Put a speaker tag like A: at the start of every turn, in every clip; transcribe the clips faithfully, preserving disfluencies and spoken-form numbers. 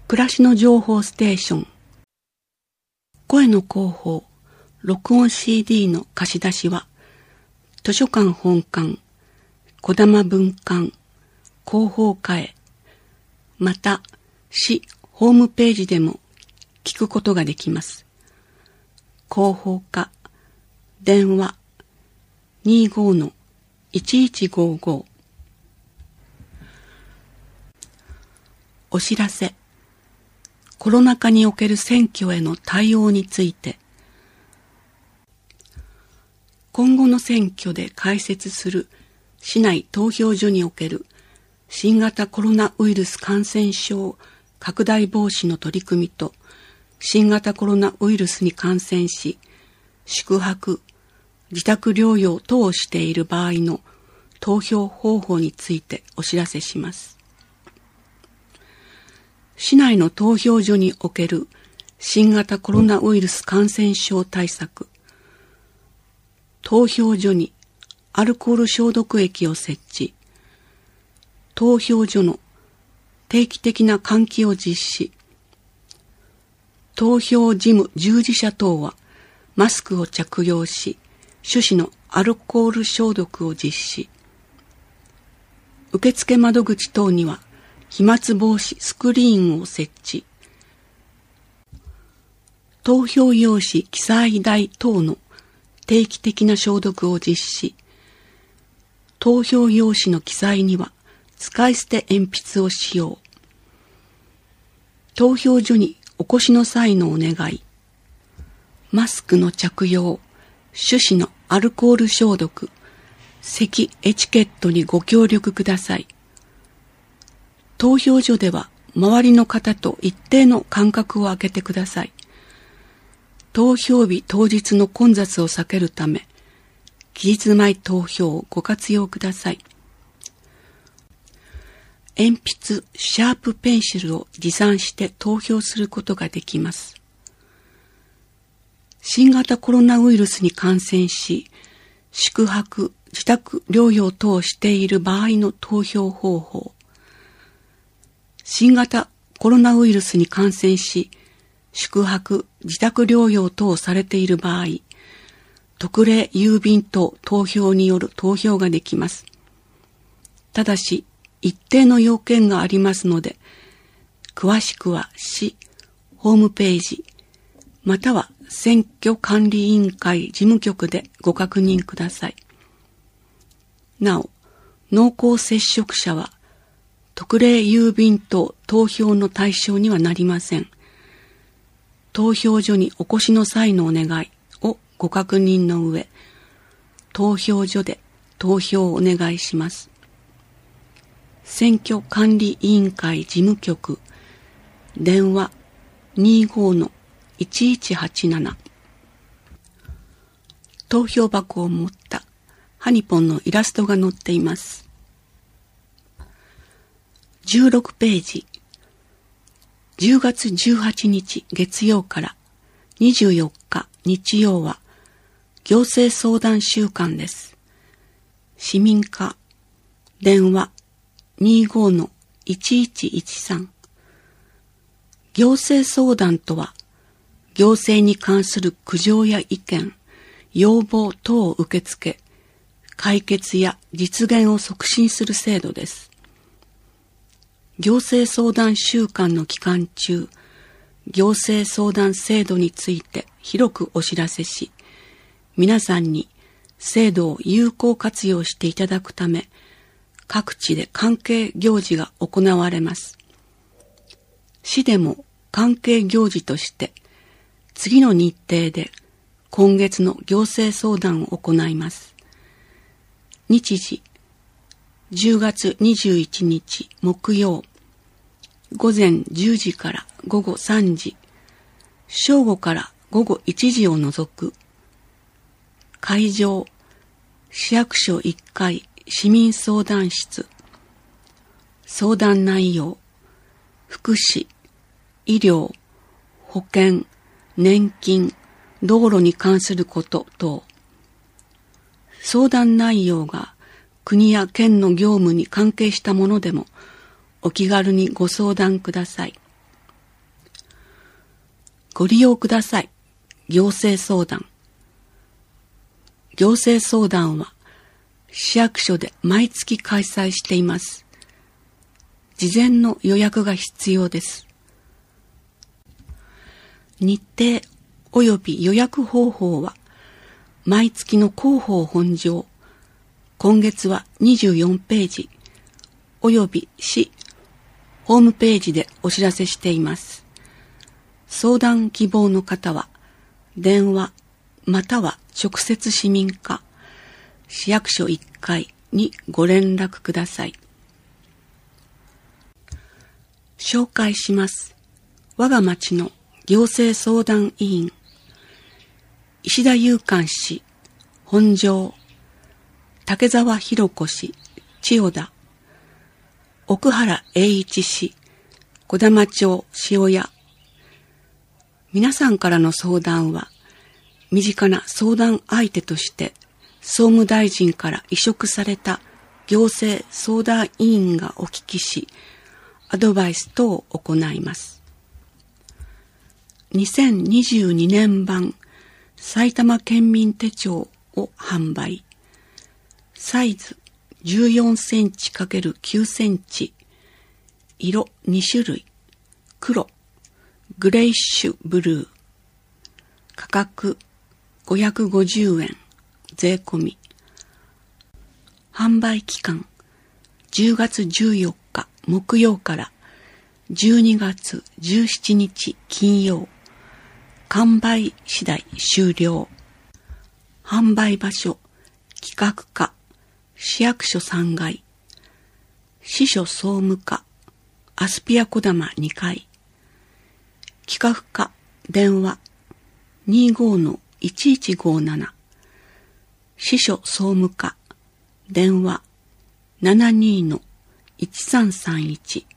A: 暮らしの情報ステーション。声の広報、録音 シーディー の貸し出しは、図書館本館、児玉文館、広報課へ、また、市ホームページでも聞くことができます。広報課、電話 にじゅうごのいちいちごご。お知らせ。コロナ禍における選挙への対応について、今後の選挙で開設する市内投票所における新型コロナウイルス感染症拡大防止の取り組みと、新型コロナウイルスに感染し宿泊、自宅療養等をしている場合の投票方法についてお知らせします。市内の投票所における新型コロナウイルス感染症対策。投票所にアルコール消毒液を設置。投票所の定期的な換気を実施。投票事務従事者等はマスクを着用し、手指のアルコール消毒を実施。受付窓口等には飛沫防止スクリーンを設置。投票用紙記載台等の定期的な消毒を実施。投票用紙の記載には使い捨て鉛筆を使用。投票所にお越しの際のお願い。マスクの着用、手指のアルコール消毒、咳エチケットにご協力ください。投票所では周りの方と一定の間隔を空けてください。投票日当日の混雑を避けるため、期日前投票をご活用ください。鉛筆、シャープペンシルを持参して投票することができます。新型コロナウイルスに感染し、宿泊、自宅療養等をしている場合の投票方法。新型コロナウイルスに感染し、宿泊、自宅療養等をされている場合、特例郵便等投票による投票ができます。ただし、一定の要件がありますので、詳しくは市ホームページ、または選挙管理委員会事務局でご確認ください。なお、濃厚接触者は、特例郵便等投票の対象にはなりません。投票所にお越しの際のお願いをご確認の上、投票所で投票をお願いします。選挙管理委員会事務局、電話 にじゅうごのいちいちはちなな。投票箱を持ったハニポンのイラストが載っています。じゅうろくページ。じゅうがつじゅうはちにち月曜からにじゅうよっか日曜は行政相談週間です。市民課、電話 にじゅうごのいちいちいちさん。行政相談とは、行政に関する苦情や意見、要望等を受け付け、解決や実現を促進する制度です。行政相談週間の期間中、行政相談制度について広くお知らせし、皆さんに制度を有効活用していただくため、各地で関係行事が行われます。市でも関係行事として、次の日程で今月の行政相談を行います。日時、じゅうがつにじゅういちにち木曜、午前じゅうじから午後さんじ、正午から午後いちじを除く。会場、市役所いっかい市民相談室。相談内容、福祉、医療、保険、年金、道路に関すること等。相談内容が国や県の業務に関係したものでもお気軽にご相談ください。 ご利用ください。行政相談。行政相談は市役所で毎月開催しています。事前の予約が必要です。日程及び予約方法は毎月の広報本上、今月はにじゅうよんページ及び市ホームページでお知らせしています。相談希望の方は電話または直接市民課市役所いっかいにご連絡ください。紹介します。我が町の行政相談委員石田祐寛氏本庄、竹澤弘子氏千代田、奥原栄一氏児玉町塩谷。皆さんからの相談は身近な相談相手として総務大臣から委嘱された行政相談委員がお聞きしアドバイス等を行います。にせんにじゅうにねん版埼玉県民手帳を販売。サイズじゅうよんセンチ×きゅうセンチ、色に種類、黒、グレイッシュブルー。価格ごひゃくごじゅうえん税込み。販売期間じゅうがつじゅうよっか木曜からじゅうにがつじゅうしちにち金曜。完売次第終了。販売場所企画課市役所さんがい、支所総務課アスピア小玉にかい、企画課電話 にじゅうごのいちいちごなな、支所総務課電話 ななじゅうにのいちさんさんいち。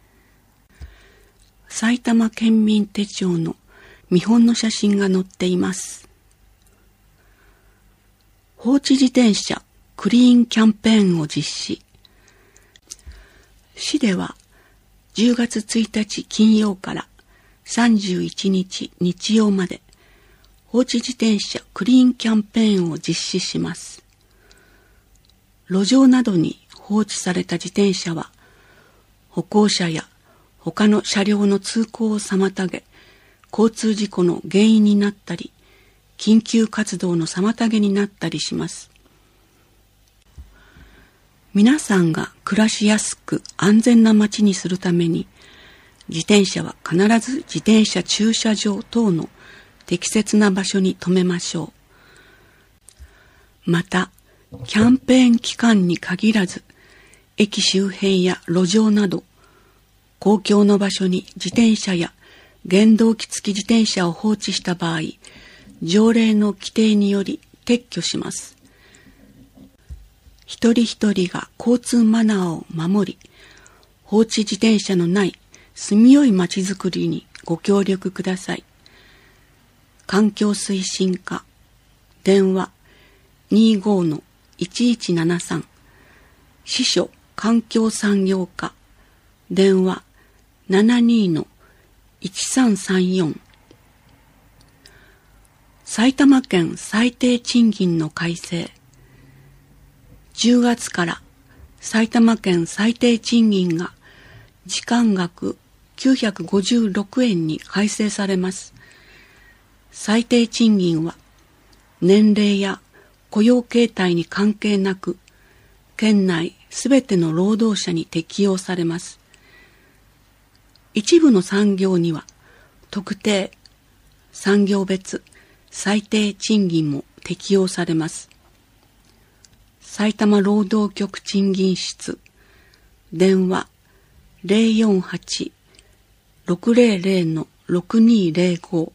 A: 埼玉県民手帳の見本の写真が載っています。放置自転車クリーンキャンペーンを実施。市ではじゅうがつついたち金曜からさんじゅういちにち日曜まで放置自転車クリーンキャンペーンを実施します。路上などに放置された自転車は歩行者や他の車両の通行を妨げ、交通事故の原因になったり、緊急活動の妨げになったりします。皆さんが暮らしやすく安全な街にするために、自転車は必ず自転車駐車場等の適切な場所に停めましょう。また、キャンペーン期間に限らず、駅周辺や路上など、公共の場所に自転車や原動機付き自転車を放置した場合、条例の規定により撤去します。一人一人が交通マナーを守り、放置自転車のない住みよい街づくりにご協力ください。環境推進課電話 にじゅうごのいちいちななさん、支所環境産業課電話 ななじゅうにのいちさんさんよん。埼玉県最低賃金の改正。じゅうがつから埼玉県最低賃金が時間額きゅうひゃくごじゅうろくえんに改正されます。最低賃金は年齢や雇用形態に関係なく県内すべての労働者に適用されます。一部の産業には特定産業別最低賃金も適用されます。埼玉労働局賃金室電話 ゼロよんはち ろくゼロゼロのろくにゼロご。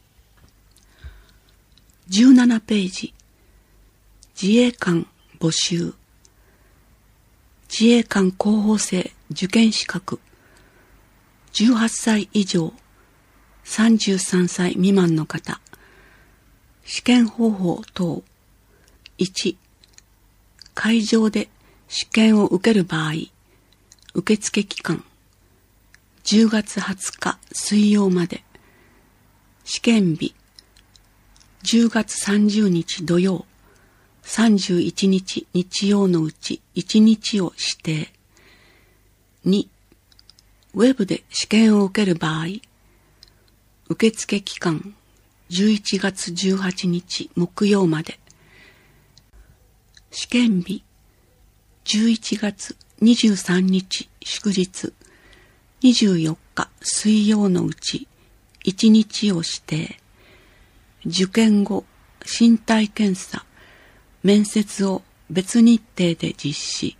A: じゅうななページ自衛官募集。自衛官候補生受験資格じゅうはっさい以上さんじゅうさんさい未満の方。試験方法等。いち、会場で試験を受ける場合、受付期間じゅうがつはつか水曜まで。 試験日じゅうがつさんじゅうにち土曜、さんじゅういちにち日曜のうちいちにちを指定。に、ウェブで試験を受ける場合、受付期間じゅういちがつじゅうはちにち木曜まで。試験日じゅういちがつにじゅうさんにち祝日、にじゅうよっか水曜のうちいちにちを指定。受験後、身体検査、面接を別日程で実施。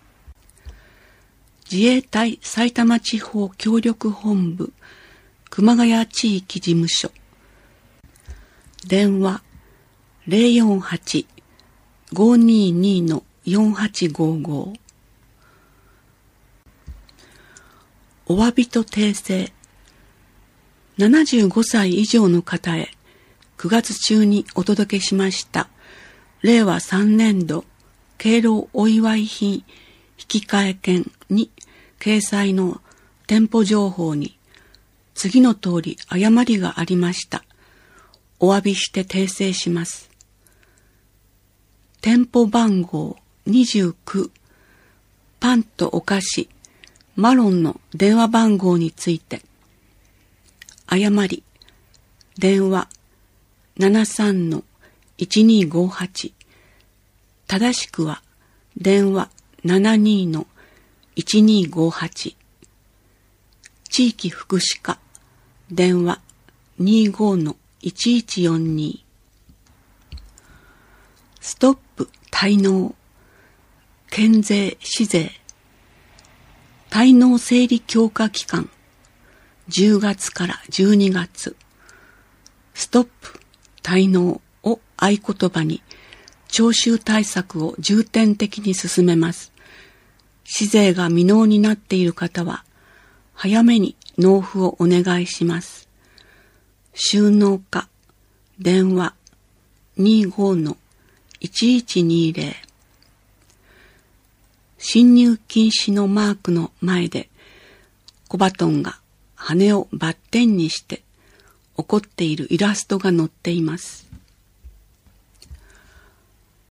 A: 自衛隊埼玉地方協力本部熊谷地域事務所。電話 ゼロよんはち ごーにーにー のよんはちごーごー。お詫びと訂正。ななじゅうごさい以上の方へくがつ中にお届けしましたれいわさんねんど敬老お祝い品引換券に掲載の店舗情報に次の通り誤りがありました。お詫びして訂正します。店舗番号にじゅうきゅう、パンとお菓子、マロンの電話番号について、誤り、電話ななさんのいちにーごーはち、正しくは電話ななにーのいちにーごーはち、地域福祉課、電話にーごーのいちいちよんにー、ストップ滞納、県税市税、滞納整理強化期間、じゅうがつからじゅうにがつ、ストップ滞納を合言葉に徴収対策を重点的に進めます。市税が未納になっている方は早めに納付をお願いします。収納課、電話にーごーのいちいちにーぜろ。侵入禁止のマークの前でコバトンが羽をバッテンにして怒っているイラストが載っています。